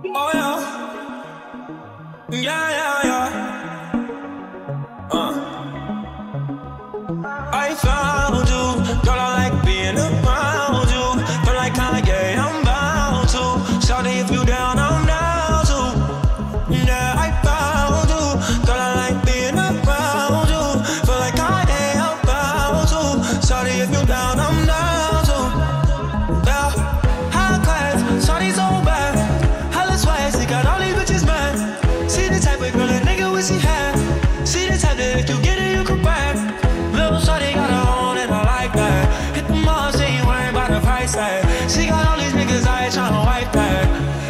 Oh yeah, yeah, yeah, yeah. I found you, girl. I like being around you. Feel like Kanye, I'm bound to. Shawty, if you down, I'm down too. Yeah, I found you, girl. I like being around you. Feel like Kanye, I'm bound to. Shawty, if you down, I'm down too. Yeah, high class, shawty so bad. Hella swag, she got all these bitches mad. She the type of girl a nigga wish he had. She the type that if you get it, you come back. Little shawty got her own and I like that. Hit the mall, she ain't worried about the price tag. She got all these niggas out here tryna wipe that.